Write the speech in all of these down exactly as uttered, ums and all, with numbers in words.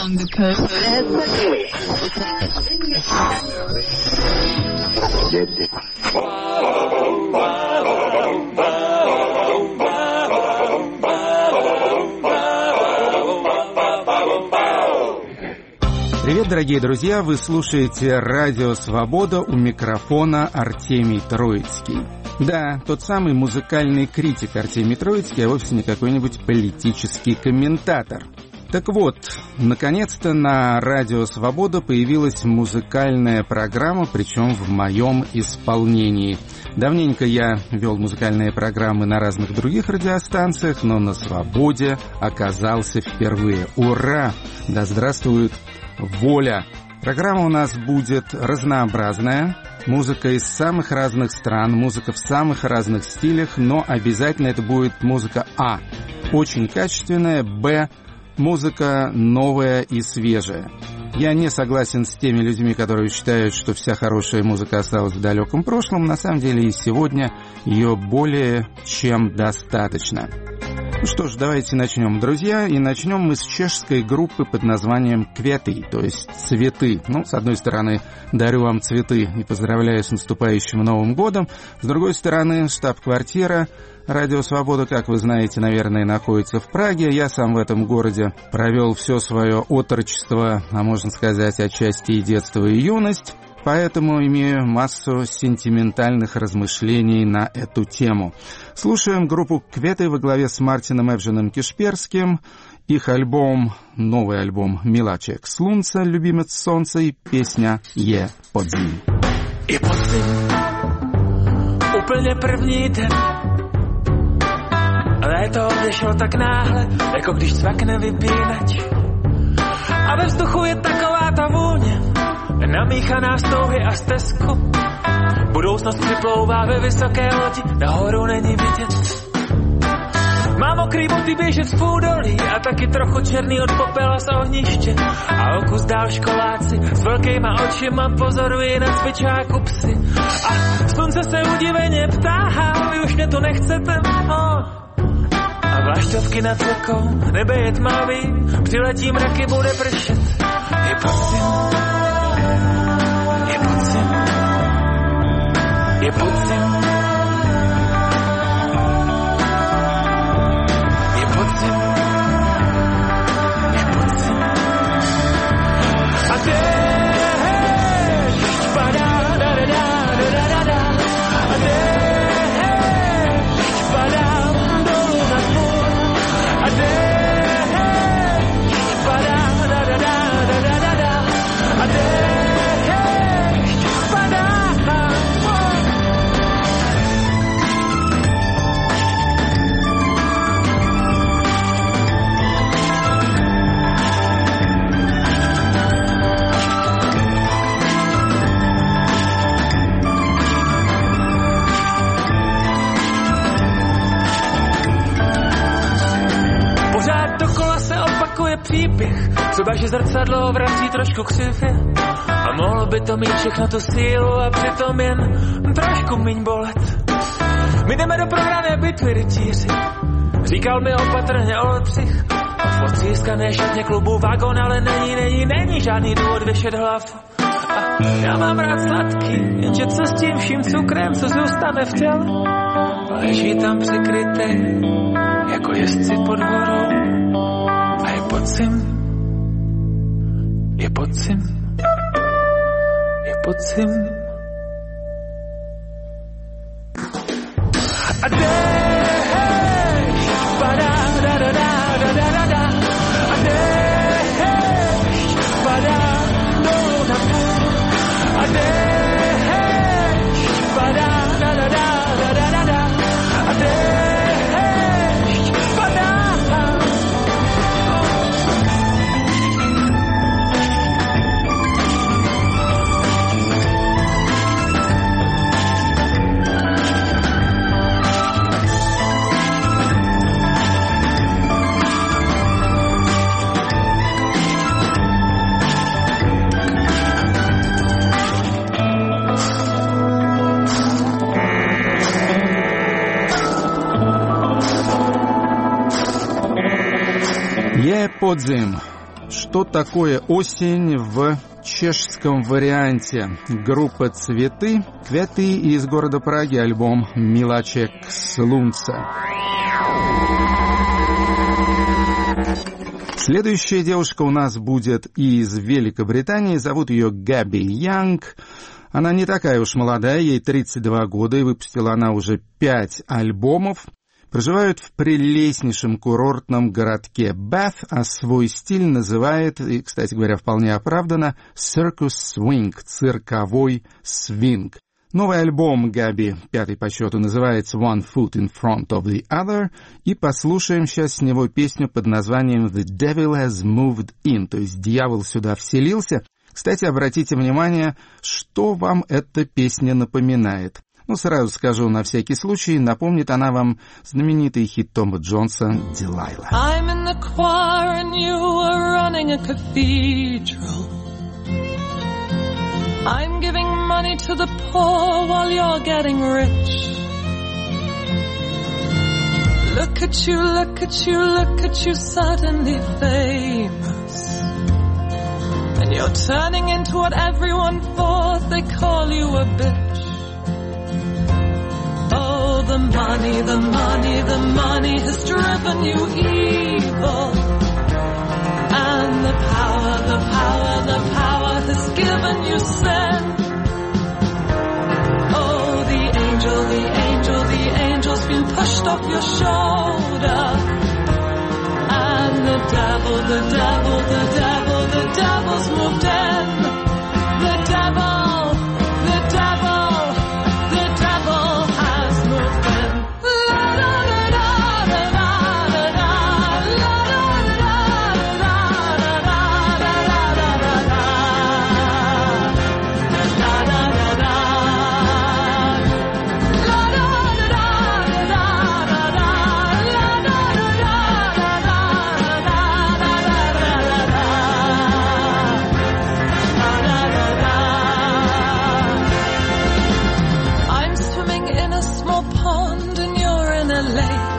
on the coast. Привет, дорогие друзья! Вы слушаете «Радио Свобода», у микрофона Артемий Троицкий. Да, тот самый музыкальный критик Артемий Троицкий, а вовсе не какой-нибудь политический комментатор. Так вот, наконец-то на «Радио Свобода» появилась музыкальная программа, причем в моем исполнении. Давненько я вел музыкальные программы на разных других радиостанциях, но на «Свободе» оказался впервые. Ура! Да здравствует воля! Программа у нас будет разнообразная. Музыка из самых разных стран, музыка в самых разных стилях, но обязательно это будет музыка А. Очень качественная, Б. Музыка новая и свежая. Я не согласен с теми людьми, которые считают, что вся хорошая музыка осталась в далеком прошлом. На самом деле и сегодня ее более чем достаточно. Ну что ж, давайте начнем, друзья. И начнем мы с чешской группы под названием «Кветы», то есть «Цветы». Ну, с одной стороны, дарю вам цветы и поздравляю с наступающим Новым годом. С другой стороны, штаб-квартира «Радио Свобода», как вы знаете, наверное, находится в Праге. Я сам в этом городе провел все свое отрочество, а можно сказать, отчасти и детство, и юность. Поэтому имею массу сентиментальных размышлений на эту тему. Слушаем группу «Кветы» во главе с Мартином Евженом Кишперским. Их альбом, новый альбом «Miláček slunce», «Любимец солнца» и песня «Je podzim». Je podzim, úplně první den. Léto odešlo tak náhle, jako když cvakne vypínač. A ve vzduchu je taková ta vůně, namíchaná z touhy a stezku. Budoucnost připlouvá ve vysoké lodi, nahoru není vidět. Mám mokrý boty běžet v údolí a taky trochu černý od popela z ohniště. A okus dál školáci s velkýma očima pozorují na cvičáku psy. A slunce se udiveně ptá, vy už mě tu nechcete, no. A vlaštovky nad řekou, nebe je tmavý, přiletí mraky, bude pršet. Je podzim, je podzim, je podzim, je podzim, je podzim. A déšť padá, da da da da da da, a déšť padá dolů na půl, a déšť padá, da da da da da da, a déšť padá. Příběh, třeba že zrcadlo vrací trošku křivě a mohlo by to mít všechno tu sílu a přitom jen trošku míň bolet. My jdeme do prohrané bitvy, rytíři, říkal mi opatrně Oldřich. V odřískané šatně klubu vagon, ale není, není, není žádný důvod vyšet hlavu. A já mám rád sladký, jenže co s tím vším cukrem, co zůstane v těle, leží tam přikrytý, jako jezdci pod horou. A je podzim, je podzim, je podzim. A déšť padá, da da da da da da da, a déšť padá dolů na půl, a déšť padá, da da da da da da da, a déšť padá. Podzim. Что Что такое осень в чешском варианте? Группа «Цветы», «Кветы» из города Праги, альбом «Милачек Слунца». Следующая девушка у нас будет из Великобритании, зовут ее Габи Янг. Она не такая уж молодая, ей тридцать два года, и выпустила она уже пять альбомов. Проживают в прелестнейшем курортном городке Бэт, а свой стиль называет, и, кстати говоря, вполне оправданно, «Circus Swing» — цирковой свинг. Новый альбом Габи, пятый по счету, называется «One Foot in Front of the Other», и послушаем сейчас с него песню под названием «The Devil Has Moved In», то есть «Дьявол сюда вселился». Кстати, обратите внимание, что вам эта песня напоминает. Ну, сразу скажу на всякий случай, напомнит она вам знаменитый хит Тома Джонса «Delilah». I'm in the choir and you are running a cathedral. I'm giving money to the poor while you're getting rich. Look at you, look at you, look at you, suddenly famous. And you're turning into what everyone thought, they call you a bitch. Oh, the money, the money, the money has driven you evil. And the power, the power, the power has given you sin. Oh, the angel, the angel, the angel's been pushed off your shoulder. And the devil, the devil, the devil, the devil's moved in. The devil, the devil, the devil has moved in. La da da da da da da da, la da da da da da da da da da, la da da da, la da da da da da da, la da da da da da. I'm swimming in a small pond and you're in a lake.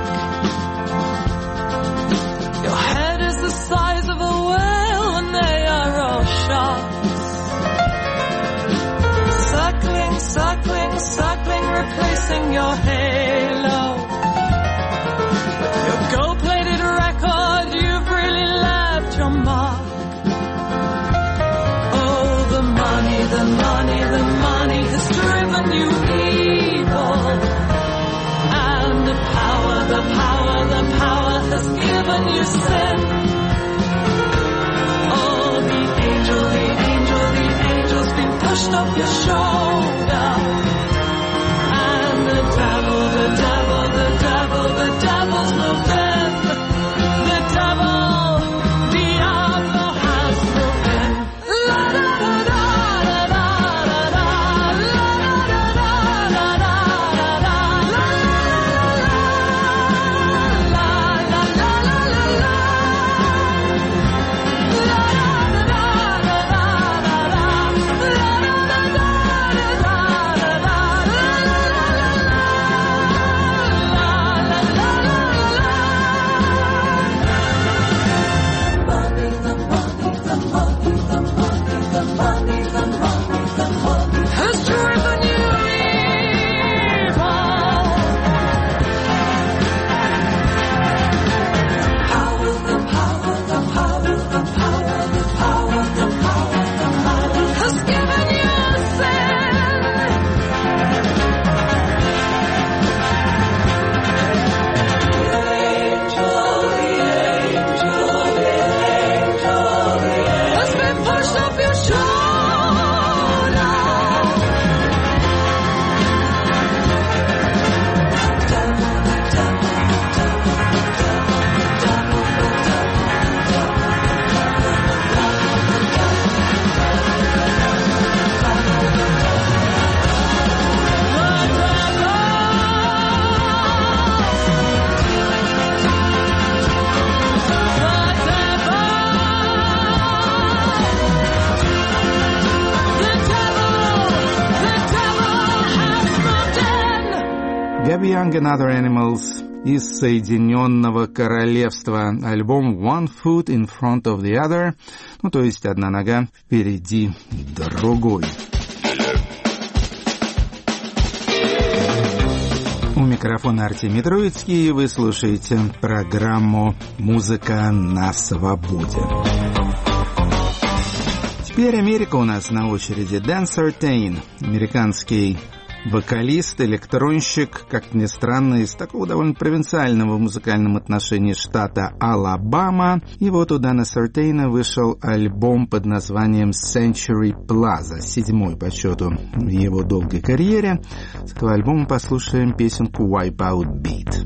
Your head is the size of a whale and they are all sharks. Circling, circling, circling, replacing your halo. With your gold-plated record, you've really left your mark. Oh, the money, the money, the money has driven you evil. And the power, the power, the power has given you sin. Oh, the angel, the angel, the angel's been pushed off your shoulder. And the devil, the devil, the devil, the devil's moved in. The devil, Diablo has moved in. La da da da da da da da, la da da da da da da da, la la la la la la la la, la da da da da da da, la da da da da da da da, la la la la la la, la la la la. Money, the money, the money, the money, the money, the money, the money has driven you evil. Power, the power, the power, the power, the power, the power, the power has given you sin. The angel, the angel, the angel, the angel has been pushed off your shoulder. Gabby Young and Other Animals из Соединенного Королевства. Альбом «One Foot in Front of the Other», ну то есть одна нога впереди другой. У микрофона Артемий Троицкий, вы слушаете программу «Музыка на свободе». Теперь Америка у нас на очереди. Дэн Сартейн, американский вокалист, электронщик, как ни странно, из такого довольно провинциального в музыкальном отношении штата Алабама. И вот у Дэна Сартейна вышел альбом под названием Century Plaza, седьмой по счету в его долгой карьере. С этого альбома послушаем песенку Wipeout Beat.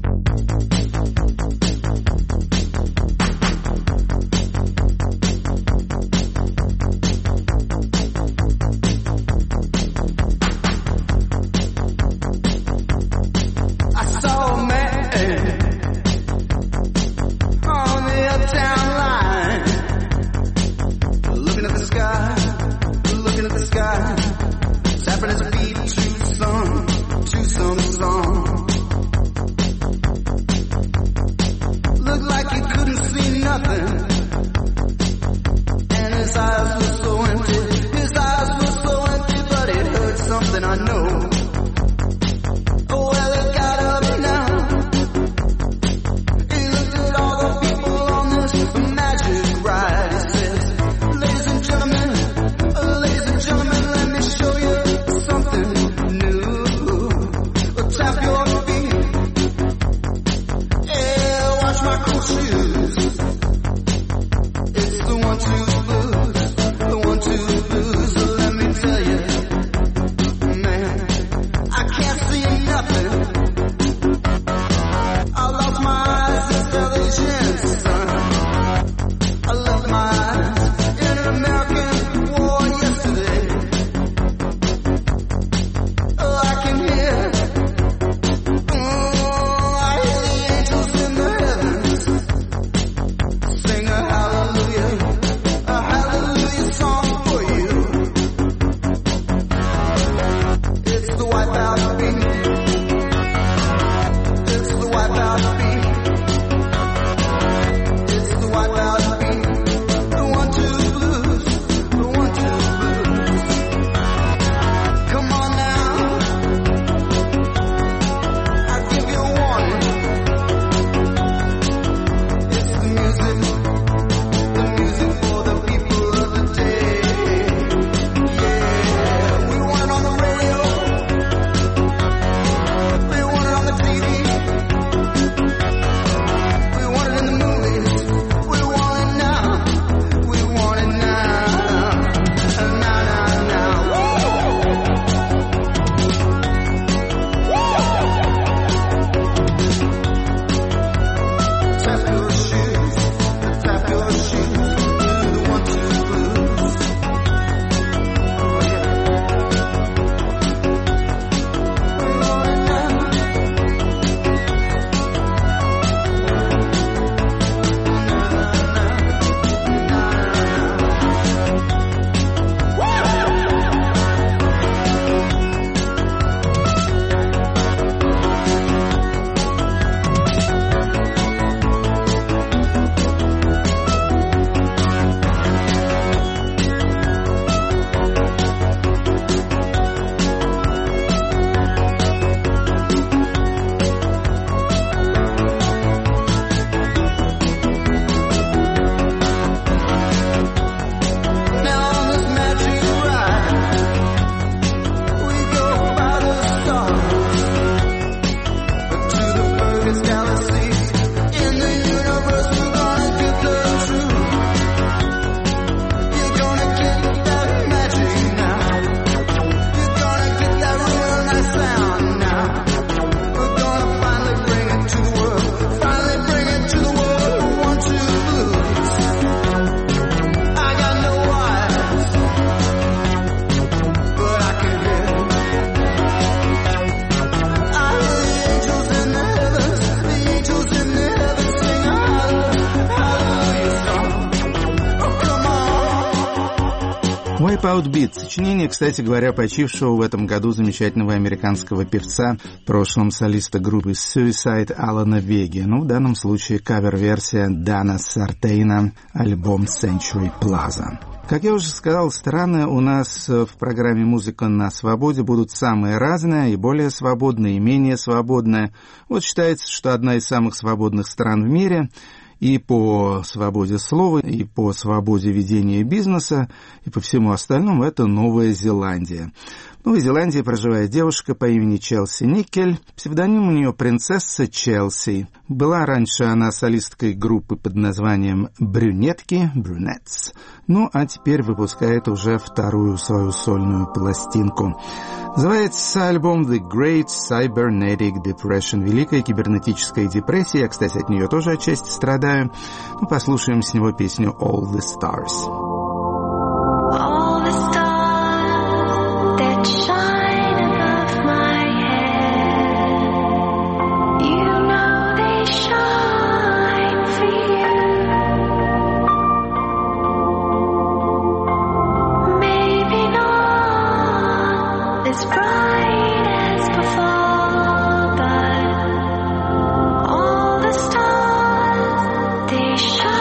Wipeout Beat. Сочинение, кстати говоря, почившего в этом году замечательного американского певца, в прошлом солиста группы Suicide Алана Веги. Ну, в данном случае кавер-версия Дана Сартейна, альбом Century Plaza. Как я уже сказал, страны у нас в программе «Музыка на свободе» будут самые разные, и более свободные, и менее свободные. Вот считается, что одна из самых свободных стран в мире и по свободе слова, и по свободе ведения бизнеса, и по всему остальному — это Новая Зеландия. В Новой Зеландии проживает девушка по имени Челси Никель. Псевдоним у нее принцесса Челси. Была раньше она солисткой группы под названием «Брюнетки», «Брюнетс». Ну, а теперь выпускает уже вторую свою сольную пластинку. Называется альбом «The Great Cybernetic Depression» — «Великая кибернетическая депрессия». Я, кстати, от нее тоже отчасти страдаю. Ну, послушаем с него песню «All the Stars». All the stars that shine above my head, you know they shine for you. Maybe not as bright as before, but all the stars, they shine.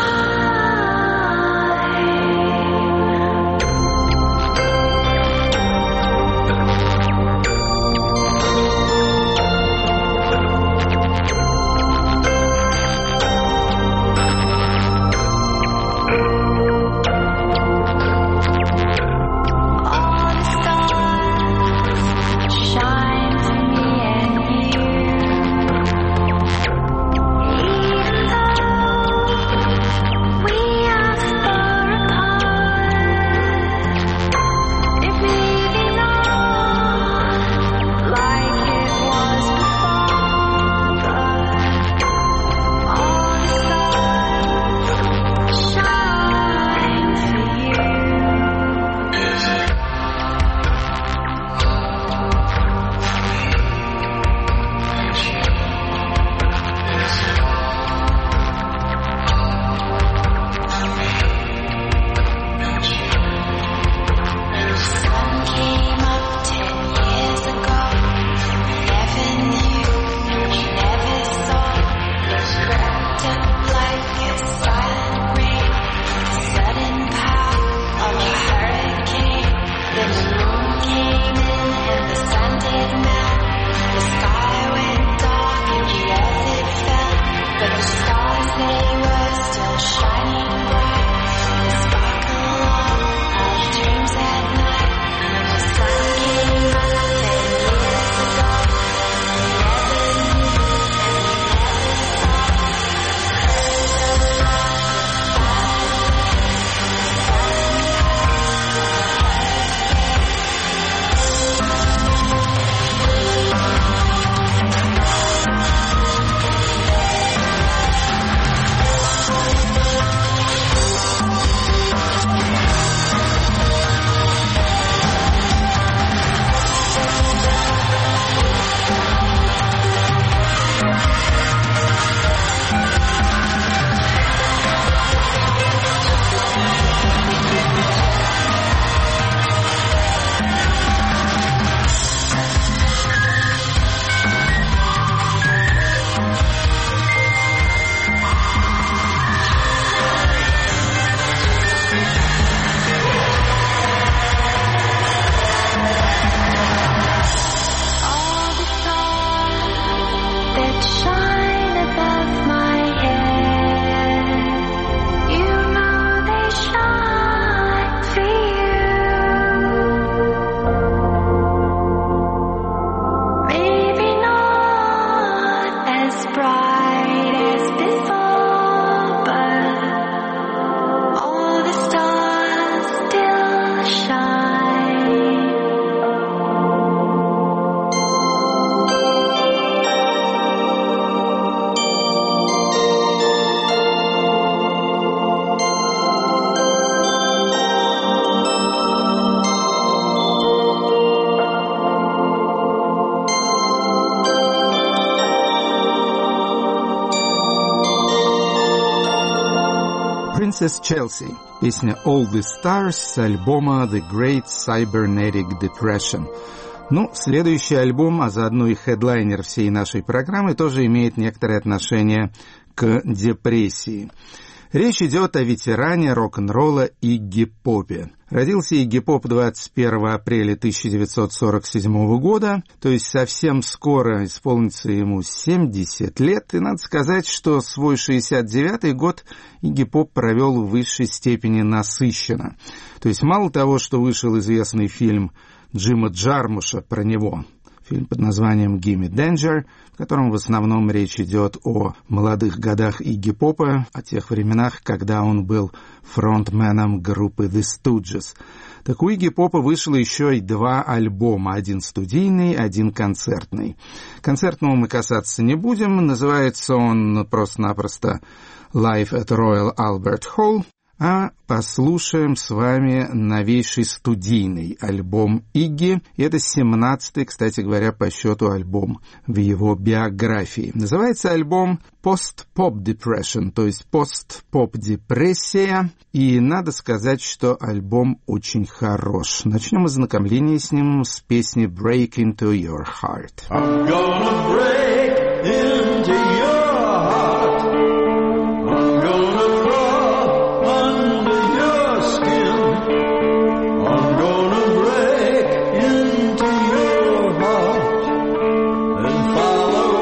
Princess Chelsea. Песня «All the Stars» с альбома «The Great Cybernetic Depression». Ну, следующий альбом, а заодно и хедлайнер всей нашей программы, тоже имеет некоторое отношение к депрессии. Речь идет о ветеране рок-н-ролла Игги Попе. Родился Игги Поп двадцать первого апреля тысяча девятьсот сорок седьмого года, то есть совсем скоро исполнится ему семьдесят лет, и надо сказать, что свой шестьдесят девятый год Игги Поп провел в высшей степени насыщенно. То есть мало того, что вышел известный фильм Джима Джармуша про него, фильм под названием «Gimme Danger», в котором в основном речь идет о молодых годах Игги Попа, о тех временах, когда он был фронтменом группы The Stooges. Так у Игги Попа вышло еще и два альбома, один студийный, один концертный. Концертного мы касаться не будем, называется он просто-напросто «Live at Royal Albert Hall», а послушаем с вами новейший студийный альбом Игги. И это семнадцатый, кстати говоря, по счету альбом в его биографии. Называется альбом «Post-Pop Depression», то есть «Пост-Поп-депрессия». И надо сказать, что альбом очень хорош. Начнем ознакомление с ним с песни «Break into Your Heart». I'm gonna break into your heart. I'm gonna crawl under your skin. I'm gonna break into your heart and follow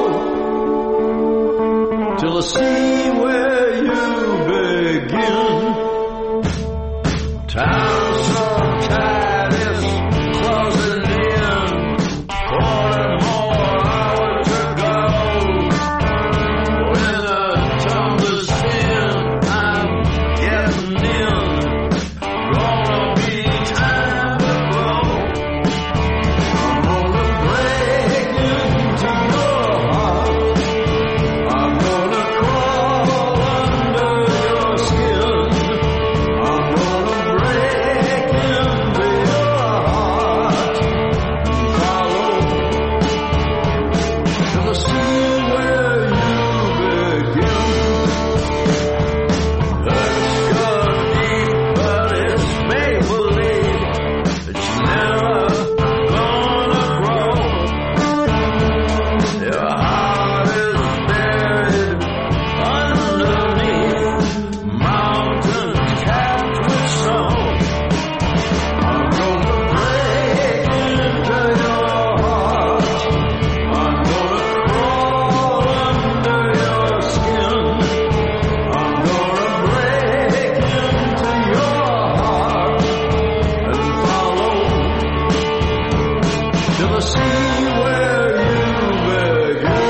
till I see where you begin. Time so tight is closing in. Forty more hours to go. When the tumbles in, I'm getting in. Gonna be time to grow. I'm gonna break into your heart. I'm gonna crawl under your skin. I'm gonna break into your heart and follow till I see where you begin. It's gone deep, but it's make-believe. It's never gonna grow. Your heart is buried underneath mountains capped with snow. I'm gonna break into your heart. I'm gonna crawl under your skin. I'm gonna break into your heart and follow till I see where you begin.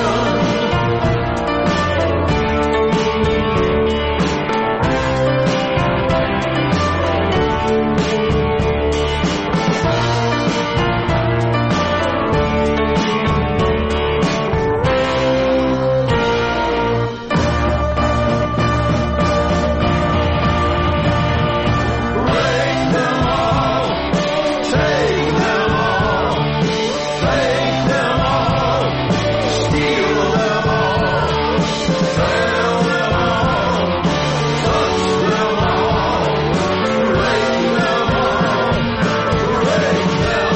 Break them all, take them all, take them all, steal them all, fail them all, touch them all, break them all, break them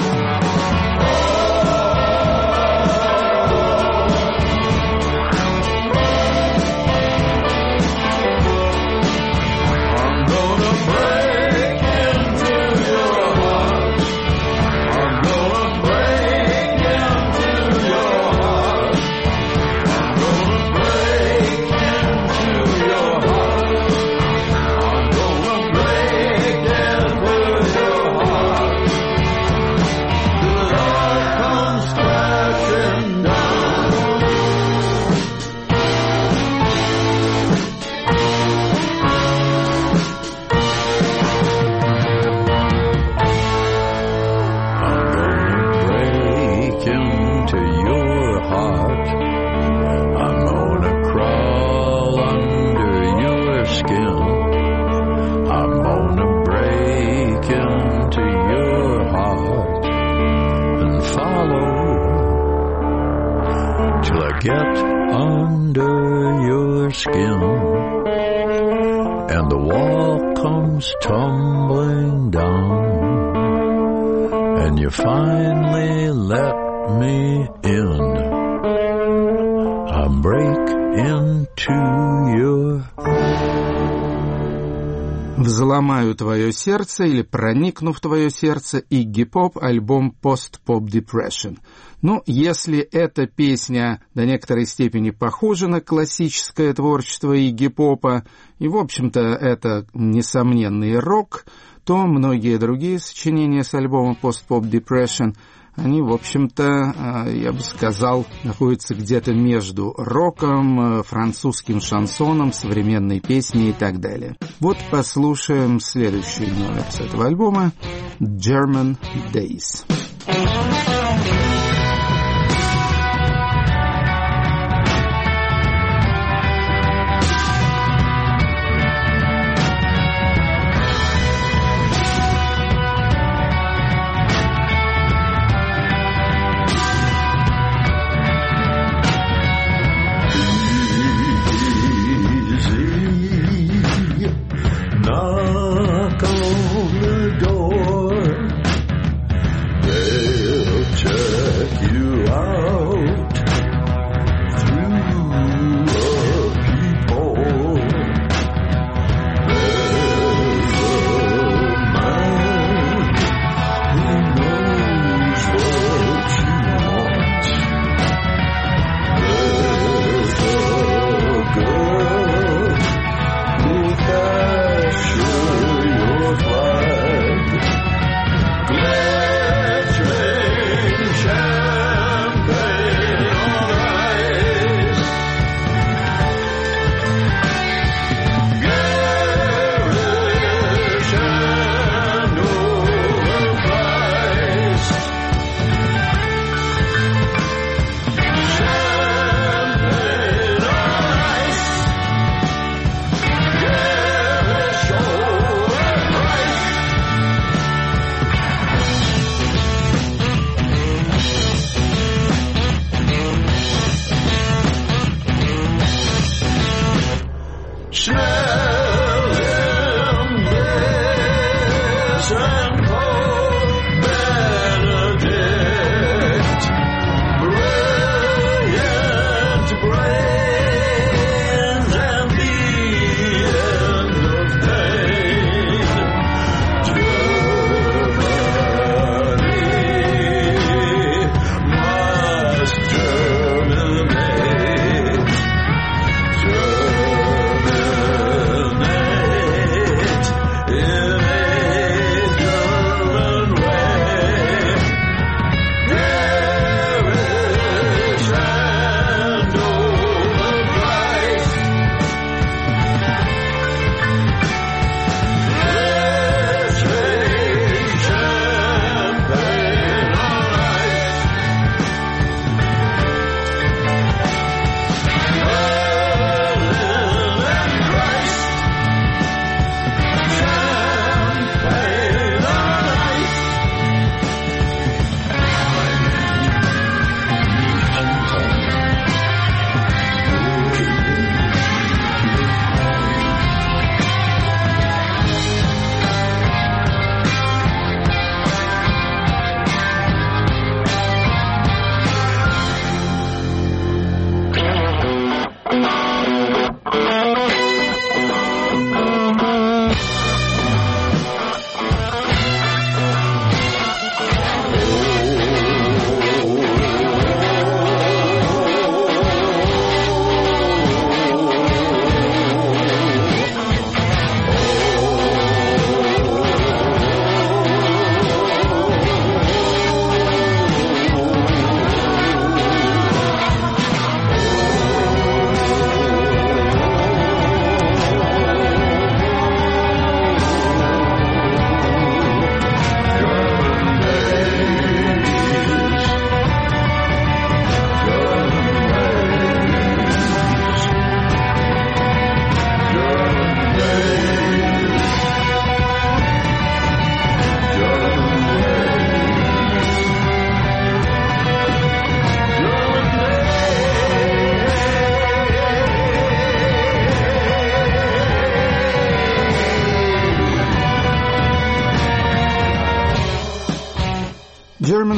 I'm gonna break into your heart. I'm gonna break into your heart. I'm gonna break into your heart. I'm gonna break into your heart till it all comes crashing down. I'm gonna break into your heart. I'm gonna crawl under your skin. I'm gonna break into your heart and follow till I get under your skin and the wall comes tumbling down, and you finally let me in. I break into your... «Взломаю твое сердце» или «Проникну в твое сердце» Iggy Pop, альбом Post-Pop Depression. Ну, если эта песня до некоторой степени похожа на классическое творчество Iggy Pop'а, и, в общем-то, это несомненный рок, то многие другие сочинения с альбома Post-Pop Depression, они, в общем-то, я бы сказал, находятся где-то между роком, французским шансоном, современной песней и так далее. Вот послушаем следующий номер с этого альбома «German Days». Knock on the door, they'll check you out through a peephole. There's a man who knows what you want. There's a girl who'll capture your flag. Glittering champagne on ice. Garish and overpriced. Champagne on ice. Garish overpriced. Smell him, this and Pope Benedict. Brilliant brains and the end of pain. Germany must germinate. Germany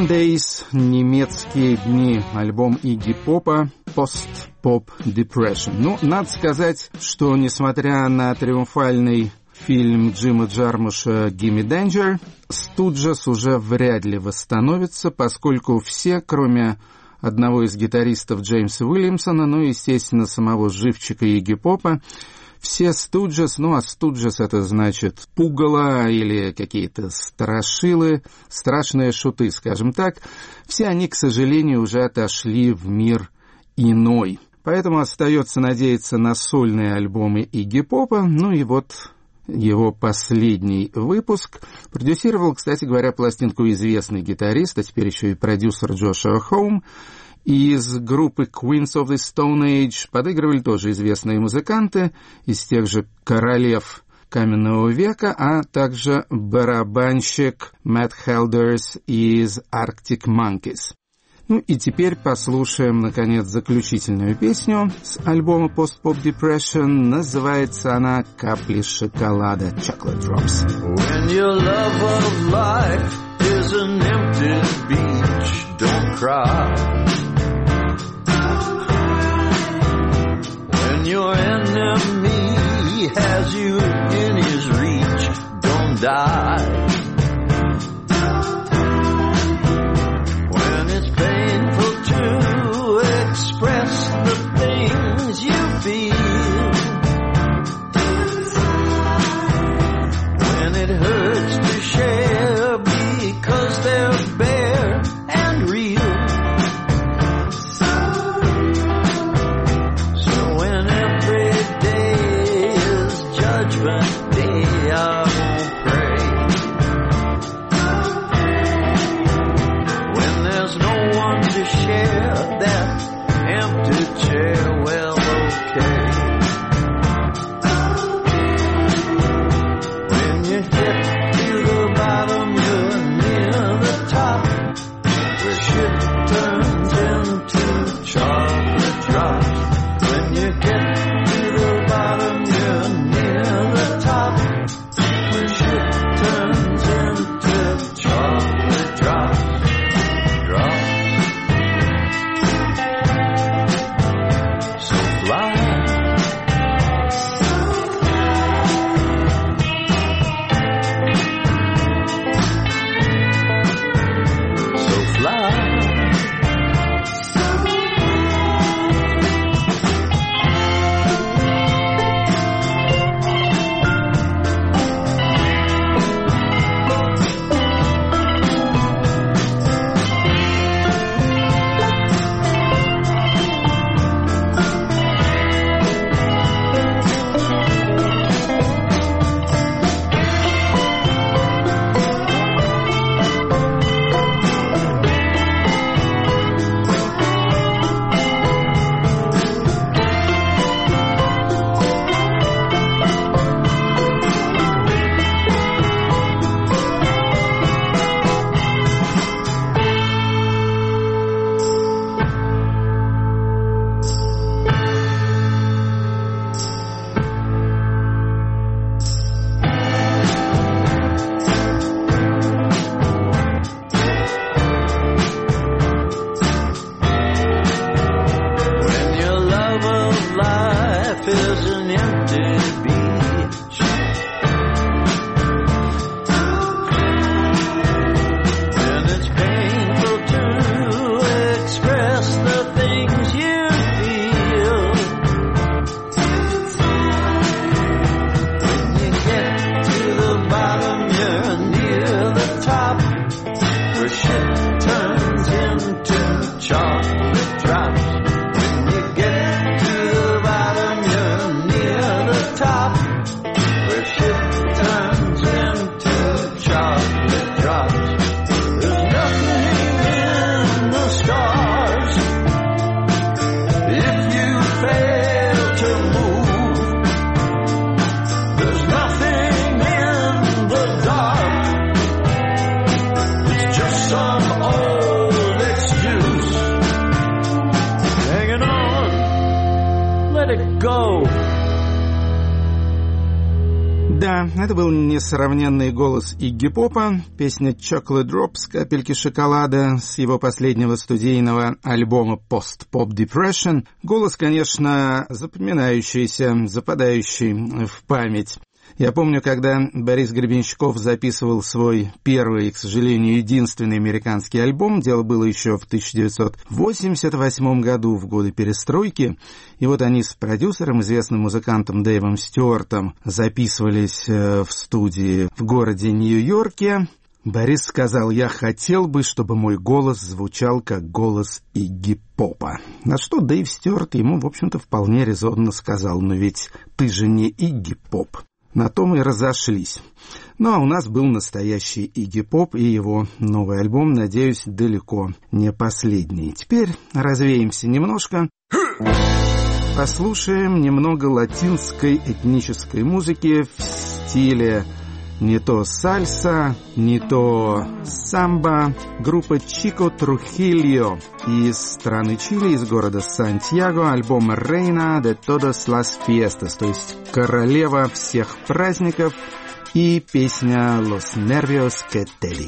Some Days, немецкие дни, альбом Игги Попа, Post-Pop Depression. Ну, надо сказать, что несмотря на триумфальный фильм Джима Джармуша «Gimme Danger», Студжес уже вряд ли восстановится, поскольку все, кроме одного из гитаристов Джеймса Уильямсона, ну и, естественно, самого живчика Игги Попа, все Студжес, ну а Студжес это значит пугало или какие-то страшилы, страшные шуты, скажем так, все они, к сожалению, уже отошли в мир иной. Поэтому остается надеяться на сольные альбомы Игги Попа, ну и вот его последний выпуск. Продюсировал, кстати говоря, пластинку известный гитарист, а теперь еще и продюсер Джошуа Хоум. Из группы Queens of the Stone Age подыгрывали тоже известные музыканты из тех же королев каменного века, а также барабанщик Мэтт Хелдерс из Arctic Monkeys. Ну и теперь послушаем, наконец, заключительную песню с альбома Post-Pop Depression. Называется она «Капли шоколада» Chocolate Drops. When your love of life is an empty beach, don't cry. When your enemy has you in his reach, don't die. When it's painful to express the things you feel, when it hurts to share because they're bare and real. So when every day is judgment day, I won't pray. When there's no one to share that empty chair, well, okay. When you hit to the bottom, you're near the top, where shit turns into chocolate drops. When you get to the bottom, you're near the top, where shit turns into chocolate drops. Drops. So fly. So fly. When your love of life is an empty beach, when it's painful to express the things you feel, when you get to the bottom, you're near the top, where shit turns into chocolate drops. When you get to the bottom, you're near the top, Да, это был несравненный голос Игги Попа, песня «Chocolate Drops» «Капельки шоколада» с его последнего студийного альбома «Post-Pop Depression». Голос, конечно, запоминающийся, западающий в память. Я помню, когда Борис Гребенщиков записывал свой первый, к сожалению, единственный американский альбом, дело было еще в тысяча девятьсот восемьдесят восьмом году, в годы перестройки, и вот они с продюсером, известным музыкантом Дэйвом Стюартом, записывались в студии в городе Нью-Йорке. Борис сказал: «Я хотел бы, чтобы мой голос звучал как голос Игги Попа». На что Дэйв Стюарт ему, в общем-то, вполне резонно сказал: «Но ведь ты же не Игги Поп». На том и разошлись. Ну, а у нас был настоящий Игги Поп и его новый альбом, надеюсь, далеко не последний. Теперь развеемся немножко. Послушаем немного латинской этнической музыки в стиле не то сальса, не то самбо. Группа Чико Трухильо из страны Чили, из города Сантьяго, альбом «Reina de todas las fiestas», то есть «Королева всех праздников», и песня «Los nervios que te di».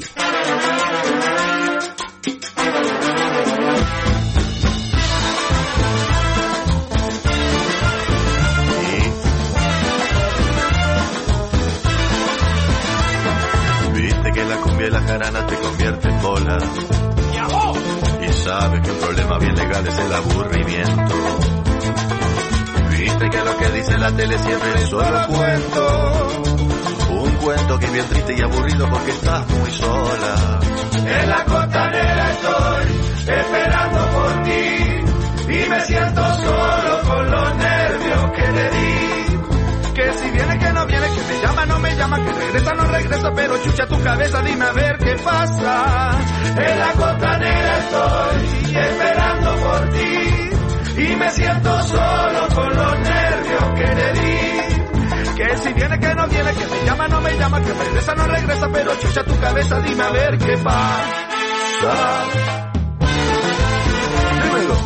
Que la jarana te convierte en bola. Y sabes que un problema bien legal es el aburrimiento. Viste que lo que dice la tele siempre es solo cuento. Un cuento que es bien triste y aburrido porque estás muy sola. En la costanera estoy esperando por ti y me siento solo con los nervios que te di. Que si viene, que no viene, que me llama, no me llama, que regresa, no regresa, pero chucha tu cabeza, dime a ver qué pasa. En la costanera estoy esperando por ti y me siento solo con los nervios que te di. Que si viene, que no viene, que me llama, no me llama, que regresa, no regresa, pero chucha tu cabeza, dime a ver qué pasa. Primero.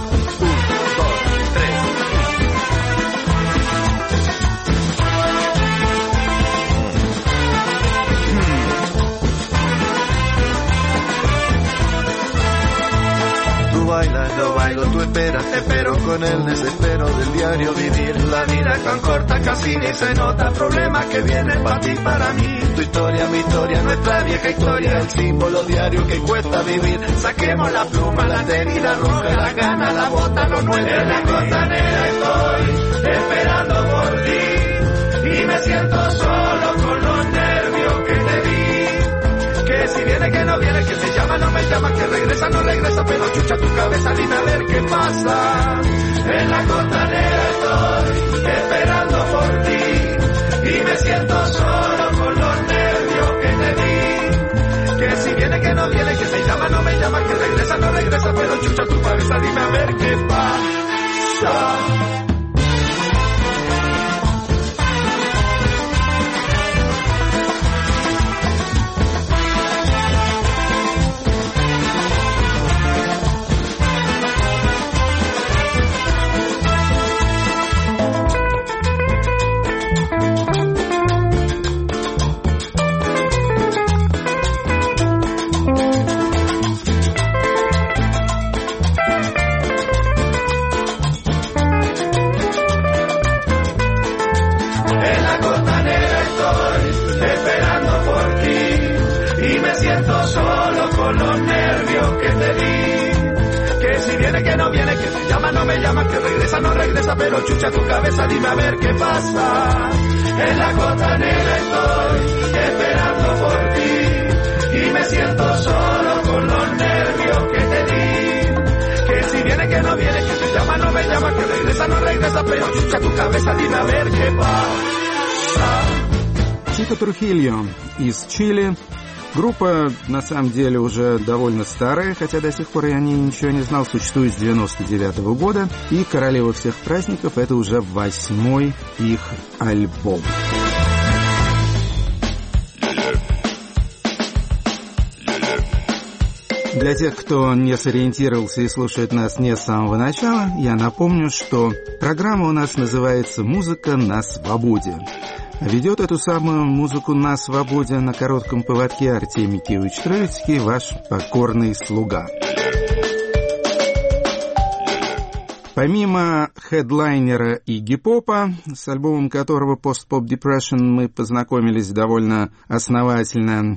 Bailas, yo bailo, tú esperas, te espero con el desespero del diario vivir. La vida es tan corta, casi ni se nota. Problemas que vienen para ti, para mí. Tu historia, mi historia, nuestra vieja historia. El símbolo diario que cuesta vivir. Saquemos la pluma, la tenida roja, la gana, la bota, lo nuestro. En la costanera estoy esperando por ti y me siento solo con los nervios que te di. Que si viene, que no viene, que me llama, no me llama, que regresa, no regresa, pero chucha tu cabeza, dime a ver qué pasa. En la costanera estoy esperando por ti y me siento solo con los nervios que te di. Que si viene, que no viene, que me llama, no me llama, que regresa, no regresa, pero chucha tu cabeza, dime a ver qué pasa. Pero chucha tu cabeza, dime a ver qué pasa. En la costanera estoy esperando por ti y me siento solo con los nervios que te di. Que si viene, que no viene, que me llama, no me llama, que regresa, no regresa, pero chucha tu cabeza, dime a ver qué pasa. Чико Трухильо из Чили. Группа, на самом деле, уже довольно старая, хотя до сих пор я о ней ничего не знал, существует с девяносто девятого года, и «Королева всех праздников» — это уже восьмой их альбом. Для тех, кто не сориентировался и слушает нас не с самого начала, я напомню, что программа у нас называется «Музыка на свободе». Ведет эту самую музыку на свободе на коротком поводке Артемий Киевич Троицкий, ваш покорный слуга. Помимо хедлайнера Игги Попа, с альбомом которого Post Pop Depression мы познакомились довольно основательно,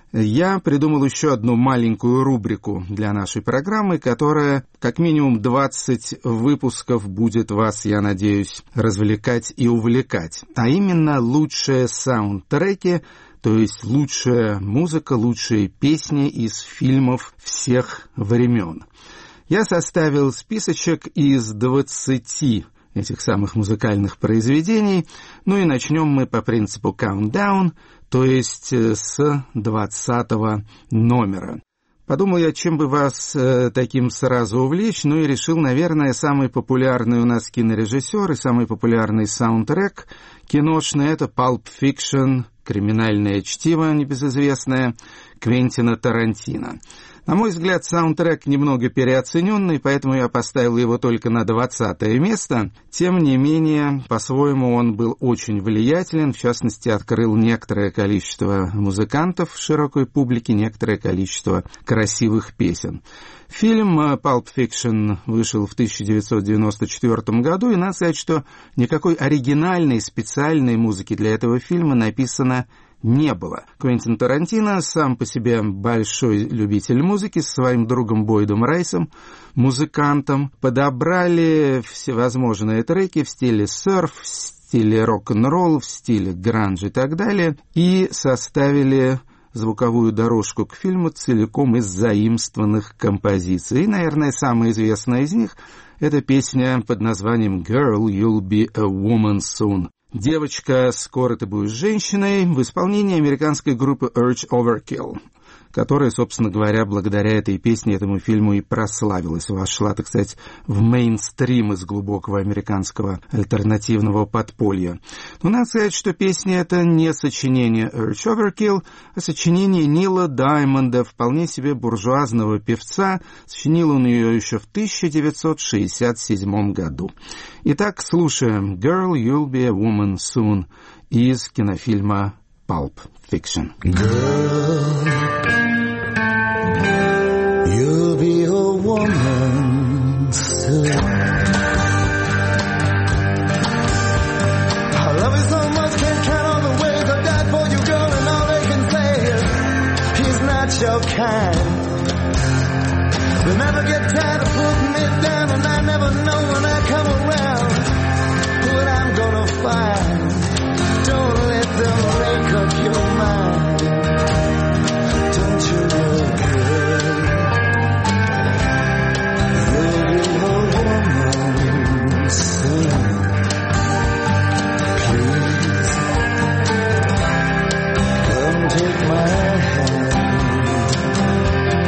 я придумал еще одну маленькую рубрику для нашей программы, которая как минимум двадцать выпусков будет вас, я надеюсь, развлекать и увлекать. А именно лучшие саундтреки, то есть лучшая музыка, лучшие песни из фильмов всех времен. Я составил списочек из двадцати этих самых музыкальных произведений, ну и начнем мы по принципу countdown, то есть с двадцатого номера. Подумал я, чем бы вас э, таким сразу увлечь, ну и решил, наверное, самый популярный у нас кинорежиссер и самый популярный саундтрек киношный — это Pulp Fiction, криминальное чтиво небезызвестное Квентина Тарантино. На мой взгляд, саундтрек немного переоцененный, поэтому я поставил его только на двадцатое место. Тем не менее, по-своему он был очень влиятелен, в частности, открыл некоторое количество музыкантов широкой публике, некоторое количество красивых песен. Фильм Pulp Fiction вышел в тысяча девятьсот девяносто четвёртом году, и надо сказать, что никакой оригинальной, специальной музыки для этого фильма написано не было. Квентин Тарантино, сам по себе большой любитель музыки, со своим другом Бойдом Райсом, музыкантом, подобрали всевозможные треки в стиле серф, в стиле рок-н-ролл, в стиле гранж и так далее, и составили звуковую дорожку к фильму целиком из заимствованных композиций. И, наверное, самая известная из них — это песня под названием «Girl, You'll Be a Woman Soon». «Девочка, скоро ты будешь женщиной» в исполнении американской группы Urge Overkill, которая, собственно говоря, благодаря этой песне, этому фильму и прославилась. Вошла, так сказать, в мейнстрим из глубокого американского альтернативного подполья. Но надо сказать, что песня — это не сочинение Urge Overkill, а сочинение Нила Даймонда, вполне себе буржуазного певца. Сочинил он ее еще в тысяча девятьсот шестьдесят седьмом году. Итак, слушаем «Girl, You'll Be a Woman Soon» из кинофильма Pulp Fiction. Girl, you'll be a woman soon. I love you so much, can't count all the ways I've died for you, girl, and all they can say is he's not your kind. They'll never get tired of putting me down, and I never know when I come around what I'm gonna find. Don't let them make up your mind. Don't you know, girl, you'll be a woman soon. Please, come take my hand.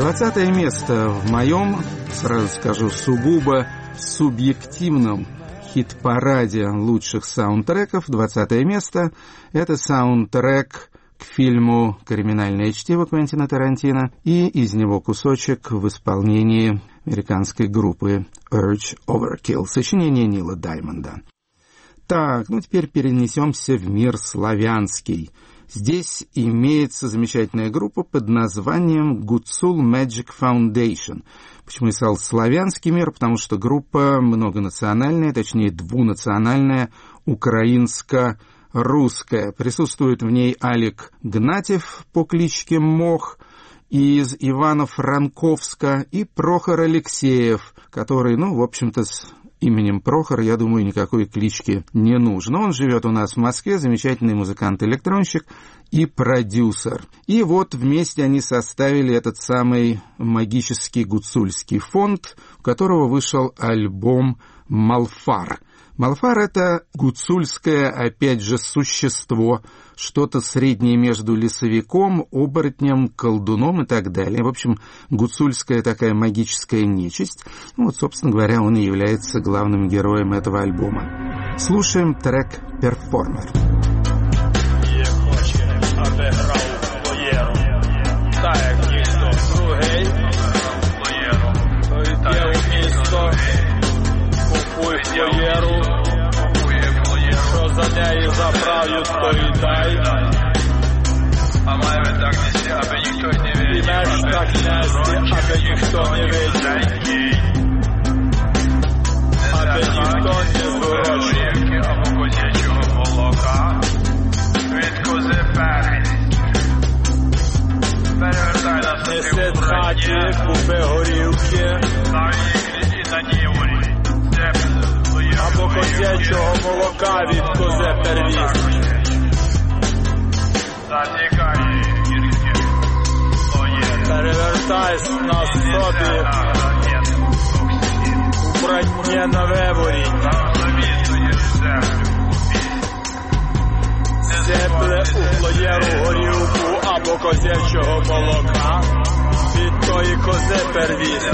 двадцатое место в моем, сразу скажу, сугубо субъективном хит-параде лучших саундтреков. двадцатое место — это саундтрек к фильму «Криминальное чтиво» Квентина Тарантино, и из него кусочек в исполнении американской группы Urge Overkill, сочинение Нила Даймонда. Так, ну теперь перенесемся в мир славянский. Здесь имеется замечательная группа под названием Гуцул Magic Foundation. Почему я сказал славянский мир? Потому что группа многонациональная, точнее двунациональная, украинско-русская. Присутствует в ней Алик Гнатьев по кличке Мох из Ивано-Франковска и Прохор Алексеев, который, ну, в общем-то, с именем Прохор, я думаю, никакой клички не нужно. Он живет у нас в Москве, замечательный музыкант-электронщик и продюсер. И вот вместе они составили этот самый магический гуцульский фонд, у которого вышел альбом «Малфар». Малфар — это гуцульское, опять же, существо, что-то среднее между лесовиком, оборотнем, колдуном и так далее. В общем, гуцульская такая магическая нечисть. Ну, вот, собственно говоря, он и является главным героем этого альбома. Слушаем трек «Перформер». Що за неї заправлю, то й дай. А маємо так нести, аби ніхто й не видів. І меш так нести, аби ніхто не видів. Аби ніхто не зворочив. Або козячого молока. Від кози перший. Перевертай на собі в хаті, купи горілки. На ігрі і на ніволі. Або козячого молока від кози первіс. Перевертайся на собі, убрання на виворі. Сепле у плоєру горілку або козячого молока від тої кози первіс.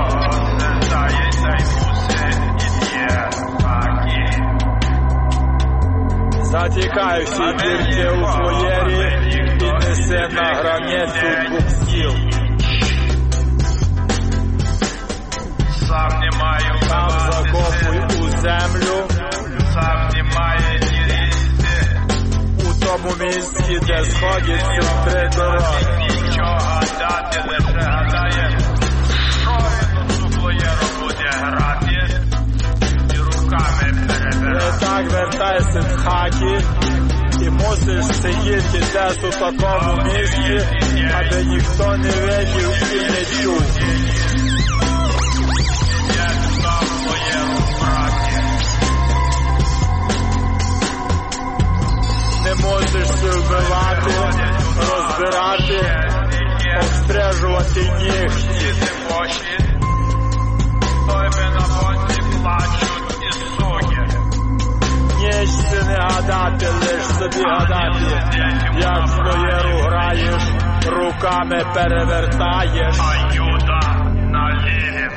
Затікай всі дірки у флоєрі, піднеси на границю двох стіл. Там закопуй у землю, у тому місці, де сходяться три дороги. Так вертайся з хаті і мусиш сидіти десь у такому місці, аби ніхто не видів і не чув. Не можеш се вбивати, розбирати, обстрижувати нігті. Нічці не гадати, лиш собі гадати, як в флоєру граєш, руками перевертаєш. Аюда налівів.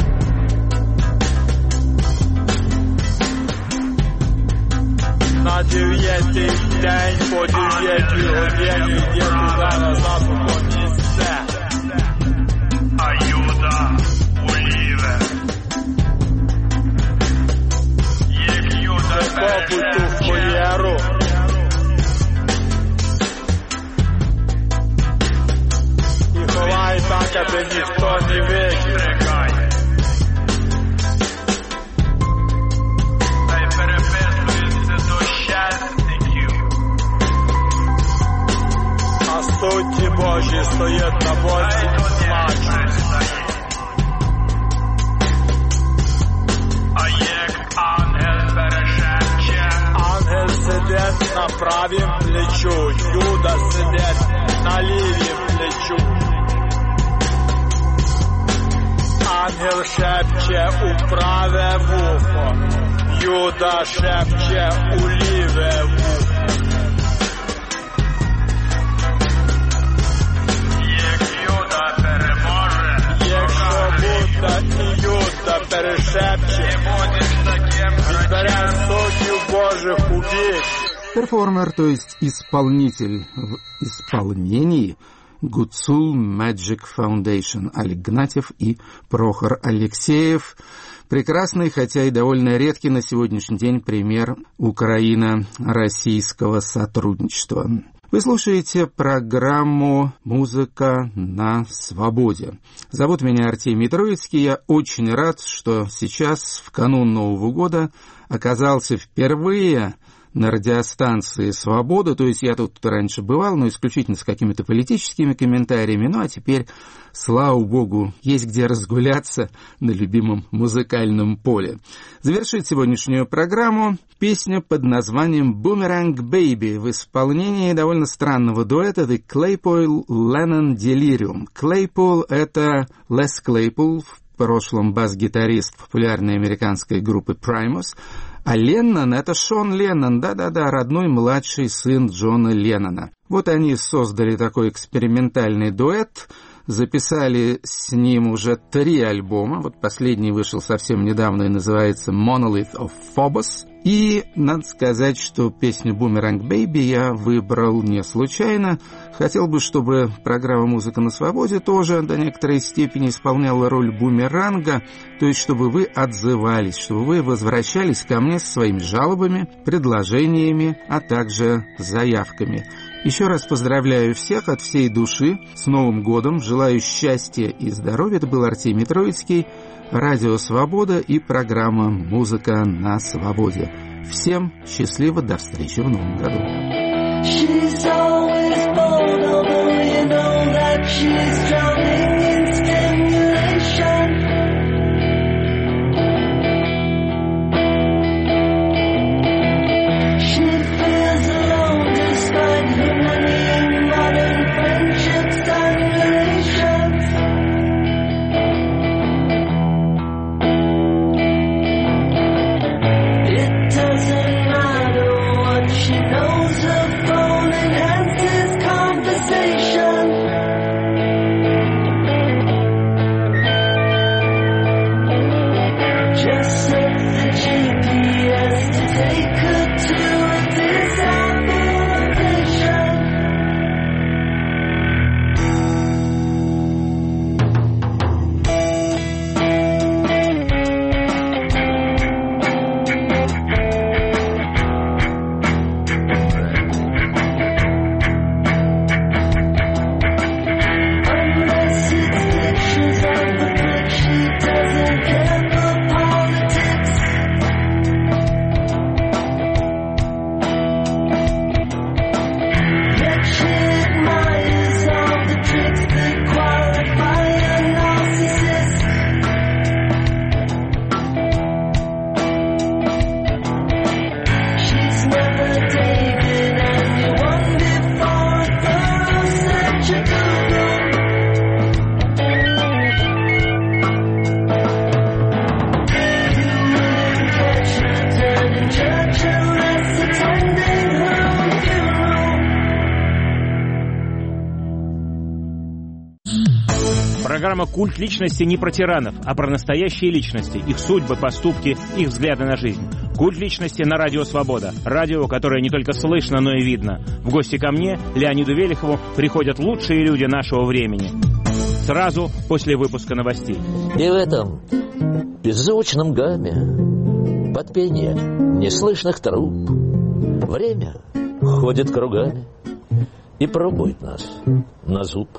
На дев'ятий день по дев'ятій годині йде туди назад у то місце. Аюда уліве. Закопуй ту флоєру. І ховай так, аби ніхто не видів. Та й переписується до щасників. А судді Божі стоять на боці плачуть. Ангел сидить на правім плечу, Юда сидить на лівім плечу. Ангел шепче у праве вухо, Юда шепче у ліве вухо. Як Юда переможе, Перформер, то есть исполнитель в исполнении Гуцул Magic Foundation, Олег Гнатьев и Прохор Алексеев. Прекрасный, хотя и довольно редкий на сегодняшний день пример украино-российского сотрудничества. Вы слушаете программу «Музыка на свободе». Зовут меня Артемий Троицкий. Я очень рад, что сейчас, в канун Нового года, оказался впервые на радиостанции «Свобода», то есть я тут раньше бывал, но исключительно с какими-то политическими комментариями, ну а теперь, слава богу, есть где разгуляться на любимом музыкальном поле. Завершит сегодняшнюю программу песня под названием «Boomerang Baby» в исполнении довольно странного дуэта The Claypool Lennon Delirium. Claypool — это Les Claypool, в прошлом бас-гитарист популярной американской группы Primus, а Леннон — это Шон Леннон, да-да-да, родной младший сын Джона Леннона. Вот они создали такой экспериментальный дуэт, записали с ним уже три альбома. Вот последний вышел совсем недавно и называется «Monolith of Phobos». И надо сказать, что песню «Boomerang Baby» я выбрал не случайно. Хотел бы, чтобы программа «Музыка на свободе» тоже до некоторой степени исполняла роль бумеранга, то есть чтобы вы отзывались, чтобы вы возвращались ко мне со своими жалобами, предложениями, а также заявками. Еще раз поздравляю всех от всей души с Новым годом, желаю счастья и здоровья. Это был Артемий Троицкий, Радио Свобода и программа «Музыка на свободе». Всем счастливо, до встречи в Новом году. She's always bold, although you know that she's drowning in stimulation. She feels alone despite her many modern friendships and relations. It doesn't matter what she knows, her phone enhances conversation. Just set the G P S to take her to a desirable location. Unless it's pictures of the click, she doesn't care for politics. Yet she admires all the tricks that qualify a narcissist. She's never dated anyone before a thorough search of Google. You wouldn't catch her turning church unless attending her own funeral. Программа «Культ личности» не про тиранов, а про настоящие личности, их судьбы, поступки, их взгляды на жизнь. «Культ личности» на Радио Свобода. Радио, которое не только слышно, но и видно. В гости ко мне, Леониду Велихову, приходят лучшие люди нашего времени. Сразу после выпуска новостей. И в этом беззвучном гамме, под пение неслышных труб, время ходит кругами и пробует нас на зуб.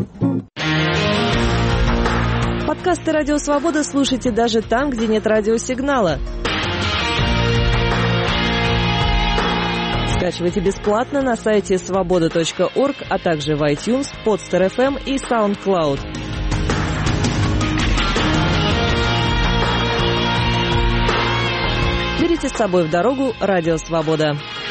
Подкасты «Радио Свобода» слушайте даже там, где нет радиосигнала. Скачивайте бесплатно на сайте свобода точка орг, а также в iTunes, Podster эф эм и SoundCloud. Берите с собой в дорогу «Радио Свобода».